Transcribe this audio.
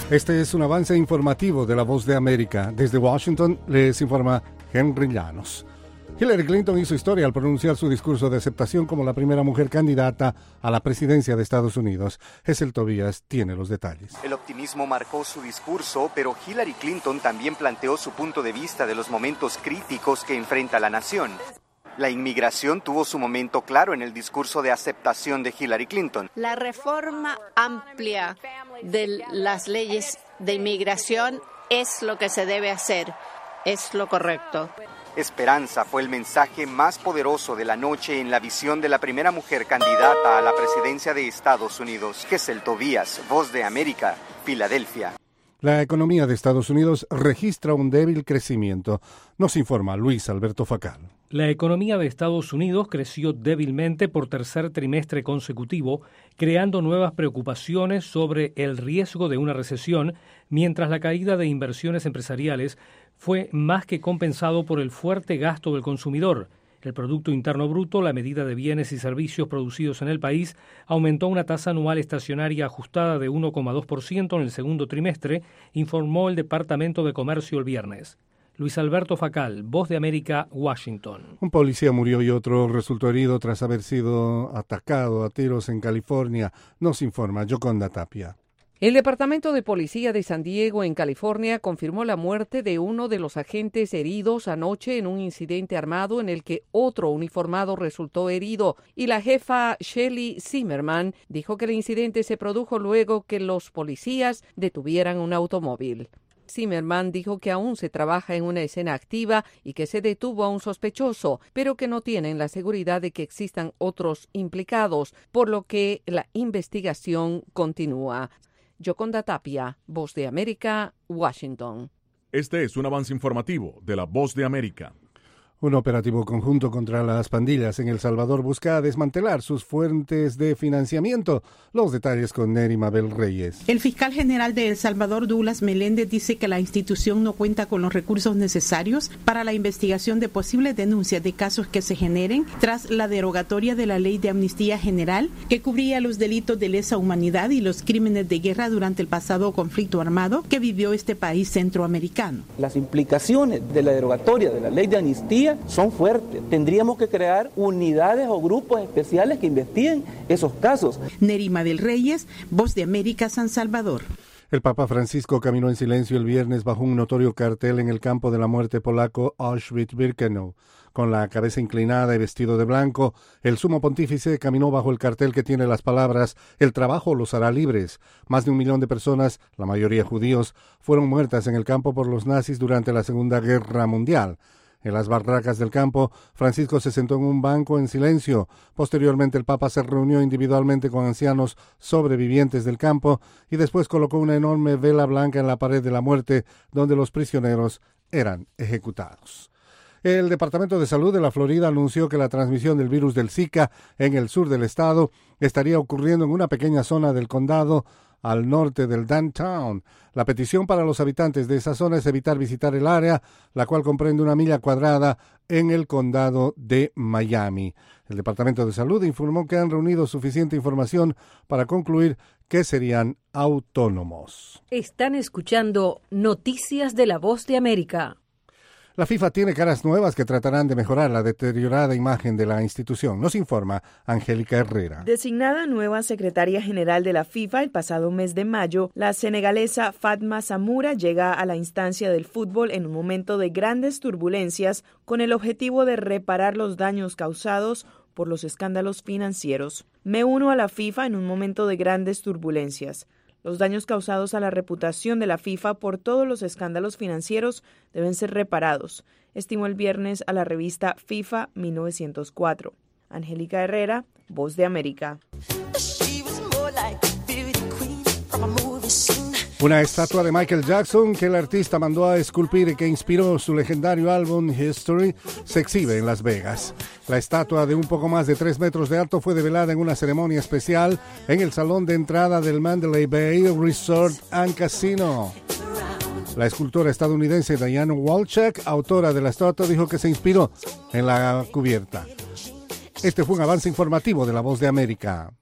Este es un avance informativo de La Voz de América. Desde Washington les informa Henry Llanos. Hillary Clinton hizo historia al pronunciar su discurso de aceptación como la primera mujer candidata a la presidencia de Estados Unidos. Gesell Tobías tiene los detalles. El optimismo marcó su discurso, pero Hillary Clinton también planteó su punto de vista de los momentos críticos que enfrenta la nación. La inmigración tuvo su momento claro en el discurso de aceptación de Hillary Clinton. La reforma amplia de las leyes de inmigración es lo que se debe hacer, es lo correcto. Esperanza fue el mensaje más poderoso de la noche en la visión de la primera mujer candidata a la presidencia de Estados Unidos. Gesell Tobías, Voz de América, Filadelfia. La economía de Estados Unidos registra un débil crecimiento. Nos informa Luis Alberto Facal. La economía de Estados Unidos creció débilmente por tercer trimestre consecutivo, creando nuevas preocupaciones sobre el riesgo de una recesión, mientras la caída de inversiones empresariales fue más que compensado por el fuerte gasto del consumidor. El Producto Interno Bruto, la medida de bienes y servicios producidos en el país, aumentó una tasa anual estacionaria ajustada de 1,2% en el segundo trimestre, informó el Departamento de Comercio el viernes. Luis Alberto Facal, Voz de América, Washington. Un policía murió y otro resultó herido tras haber sido atacado a tiros en California. Nos informa Yoconda Tapia. El Departamento de Policía de San Diego, en California, confirmó la muerte de uno de los agentes heridos anoche en un incidente armado en el que otro uniformado resultó herido, y la jefa Shelley Zimmerman dijo que el incidente se produjo luego que los policías detuvieran un automóvil. Zimmerman dijo que aún se trabaja en una escena activa y que se detuvo a un sospechoso, pero que no tienen la seguridad de que existan otros implicados, por lo que la investigación continúa. Yoconda Tapia, Voz de América, Washington. Este es un avance informativo de La Voz de América. Un operativo conjunto contra las pandillas en El Salvador busca desmantelar sus fuentes de financiamiento. Los detalles con Neri Mabel Reyes. El fiscal general de El Salvador, Douglas Meléndez, dice que la institución no cuenta con los recursos necesarios para la investigación de posibles denuncias de casos que se generen tras la derogatoria de la Ley de Amnistía General, que cubría los delitos de lesa humanidad y los crímenes de guerra durante el pasado conflicto armado que vivió este país centroamericano. Las implicaciones de la derogatoria de la Ley de Amnistía son fuertes. Tendríamos que crear unidades o grupos especiales que investiguen esos casos. Nerima del Reyes, Voz de América, San Salvador. El Papa Francisco caminó en silencio el viernes bajo un notorio cartel en el campo de la muerte polaco Auschwitz-Birkenau. Con la cabeza inclinada y vestido de blanco, el sumo pontífice caminó bajo el cartel que tiene las palabras «El trabajo los hará libres». Más de 1 millón de personas, la mayoría judíos, fueron muertas en el campo por los nazis durante la Segunda Guerra Mundial. En las barracas del campo, Francisco se sentó en un banco en silencio. Posteriormente, el Papa se reunió individualmente con ancianos sobrevivientes del campo y después colocó una enorme vela blanca en la pared de la muerte donde los prisioneros eran ejecutados. El Departamento de Salud de la Florida anunció que la transmisión del virus del Zika en el sur del estado estaría ocurriendo en una pequeña zona del condado al norte del downtown. La petición para los habitantes de esa zona es evitar visitar el área, la cual comprende 1 milla cuadrada en el condado de Miami. El Departamento de Salud informó que han reunido suficiente información para concluir que serían autónomos. Están escuchando Noticias de La Voz de América. La FIFA tiene caras nuevas que tratarán de mejorar la deteriorada imagen de la institución. Nos informa Angélica Herrera. Designada nueva secretaria general de la FIFA el pasado mes de mayo, la senegalesa Fatma Samoura llega a la instancia del fútbol en un momento de grandes turbulencias con el objetivo de reparar los daños causados por los escándalos financieros. Me uno a la FIFA en un momento de grandes turbulencias. Los daños causados a la reputación de la FIFA por todos los escándalos financieros deben ser reparados, estimó el viernes a la revista FIFA 1904. Angélica Herrera, Voz de América. Una estatua de Michael Jackson que el artista mandó a esculpir y que inspiró su legendario álbum History se exhibe en Las Vegas. La estatua de un poco más de 3 metros de alto fue develada en una ceremonia especial en el salón de entrada del Mandalay Bay Resort and Casino. La escultora estadounidense Diane Walchuk, autora de la estatua, dijo que se inspiró en la cubierta. Este fue un avance informativo de La Voz de América.